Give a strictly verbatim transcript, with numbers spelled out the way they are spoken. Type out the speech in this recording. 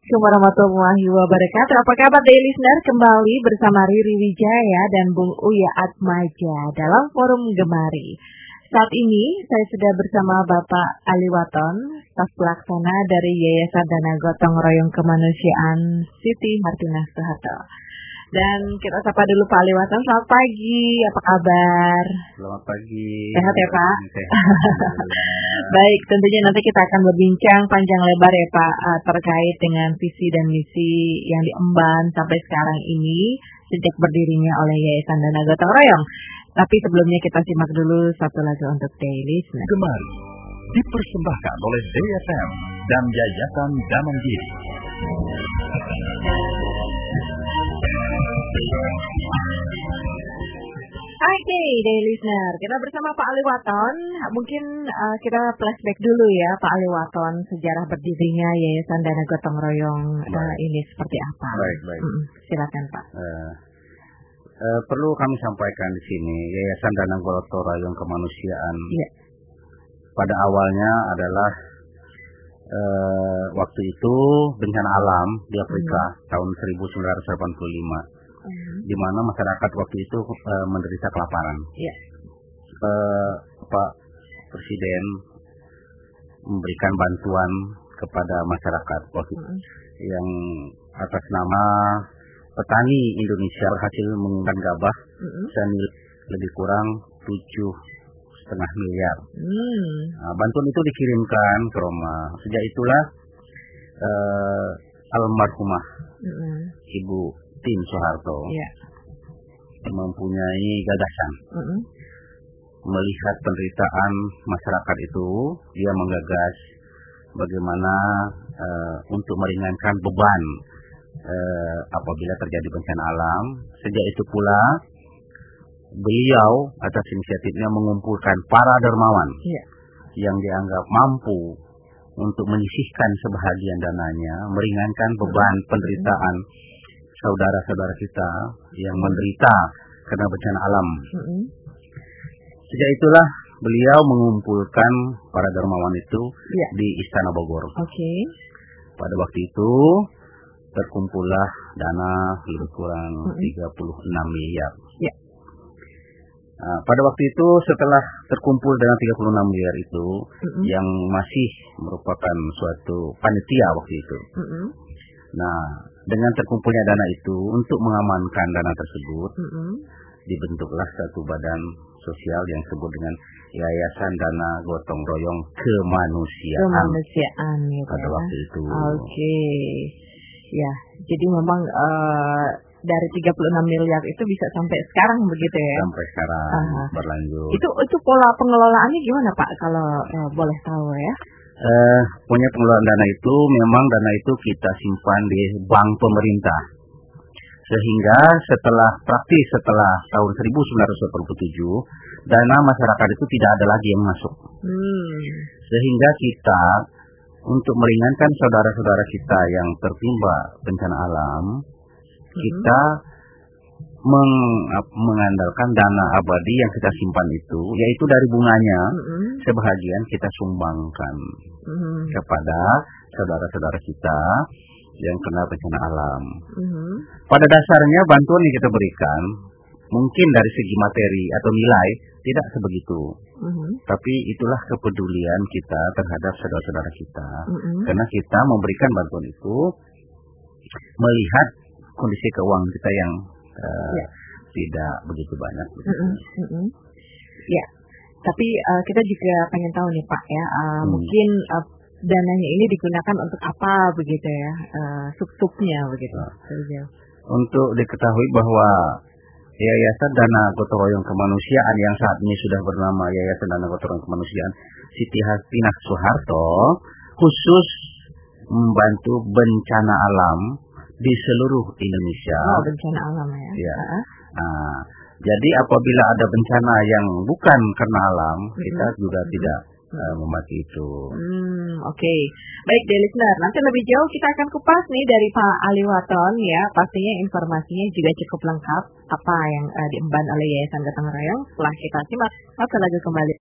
Assalamualaikum warahmatullahi wabarakatuh. Apa kabar day listener? Kembali bersama Riri Wijaya dan Bung Uya Atmaja dalam forum Gemari. Saat ini saya sudah bersama Bapak Ali Waton, staf pelaksana dari Yayasan Dana Gotong Royong Kemanusiaan Siti Hartinah Soeharto. Dan kita sapa dulu Pak Ali Waton. Selamat pagi, apa kabar? Selamat pagi. Sehat ya Pak? Sehat. Baik, tentunya nanti kita akan berbincang panjang lebar ya Pak uh, terkait dengan visi dan misi yang diemban sampai sekarang ini sejak berdirinya oleh Yayasan Dana Gotong Royong. Tapi sebelumnya kita simak dulu satu lagu untuk Daily Snack. Gemari dipersembahkan oleh D F M dan Yayasan Danamandiri. Oke, day listener, kita bersama Pak Ali Waton. Mungkin uh, kita flashback dulu ya, Pak Ali Waton, sejarah berdirinya Yayasan Dana Gotong Royong uh, ini seperti apa? Baik, baik. Mm-mm, silakan Pak. Uh, uh, perlu kami sampaikan di sini, Yayasan Dana Gotong Royong Kemanusiaan yeah. pada pada awalnya adalah uh, waktu itu bencana alam di Afrika mm. tahun seribu sembilan ratus delapan puluh lima. Hmm. Di mana masyarakat waktu itu uh, menderita kelaparan. Yeah. Uh, Pak Presiden memberikan bantuan kepada masyarakat waktu hmm. yang atas nama petani Indonesia berhasil mengembangkan gabah hmm. senilai lebih kurang tujuh setengah miliar. Hmm. Nah, bantuan itu dikirimkan ke Roma. Sejak itulah uh, almarhumah hmm. Ibu Tin Soeharto yeah. mempunyai gagasan mm-hmm. melihat penderitaan masyarakat itu, dia menggagas bagaimana uh, untuk meringankan beban uh, apabila terjadi bencana alam. Sejak itu pula beliau atas inisiatifnya mengumpulkan para dermawan yeah. yang dianggap mampu untuk menyisihkan sebahagian dananya, meringankan beban mm-hmm. penderitaan saudara-saudara kita yang menderita karena bencana alam. Mm-hmm. Sejak itulah beliau mengumpulkan para dermawan itu yeah. di Istana Bogor. Okay. Pada waktu itu terkumpullah dana lebih kurang mm-hmm. tiga puluh enam miliar. Yeah. Nah, pada waktu itu setelah terkumpul dana tiga puluh enam miliar itu mm-hmm. yang masih merupakan suatu panitia waktu itu. Mm-hmm. Nah, dengan terkumpulnya dana itu untuk mengamankan dana tersebut, mm-hmm. dibentuklah satu badan sosial yang disebut dengan Yayasan Dana Gotong Royong Kemanusiaan. Kemanusiaan ya, pada waktu itu. Oke, okay. Ya, jadi memang uh, dari tiga puluh enam miliar itu bisa sampai sekarang begitu ya? Sampai sekarang uh-huh. berlanjut. Itu itu pola pengelolaannya gimana Pak kalau uh, boleh tahu ya? Uh, punya pengelolaan dana itu memang dana itu kita simpan di bank pemerintah, sehingga setelah praktis setelah tahun seribu sembilan ratus delapan puluh tujuh dana masyarakat itu tidak ada lagi yang masuk. Hmm. Sehingga kita untuk meringankan saudara-saudara kita yang tertimpa bencana alam, hmm. kita meng, mengandalkan dana abadi yang kita simpan itu, yaitu dari bunganya mm-hmm. sebahagian kita sumbangkan mm-hmm. kepada saudara-saudara kita yang kena bencana alam. Mm-hmm. Pada dasarnya bantuan yang kita berikan mungkin dari segi materi atau nilai tidak sebegitu, mm-hmm. tapi itulah kepedulian kita terhadap saudara-saudara kita, mm-hmm. karena kita memberikan bantuan itu melihat kondisi keuangan kita yang Uh, ya. tidak begitu banyak. Mm-mm, mm-mm. Ya, tapi uh, kita juga pengen tahu nih Pak ya, uh, hmm. mungkin uh, dananya ini digunakan untuk apa begitu ya, uh, sub-subnya begitu. Nah. Untuk diketahui bahwa Yayasan Dana Gotong Royong Kemanusiaan yang saat ini sudah bernama Yayasan Dana Gotong Royong Kemanusiaan Siti Hartinah Soeharto khusus membantu bencana alam di seluruh Indonesia. Oh, bencana alam ya. Ya. Uh-huh. Nah, jadi apabila ada bencana yang bukan karena alam, mm-hmm. kita juga mm-hmm. tidak uh, membantu itu. Hmm, oke. Okay. Baik, dear listener, nanti lebih jauh kita akan kupas nih dari Pak Ali Waton ya. Pastinya informasinya juga cukup lengkap apa yang uh, diemban oleh Yayasan Gotong Royong. Setelah kita simak satu lagu kembali.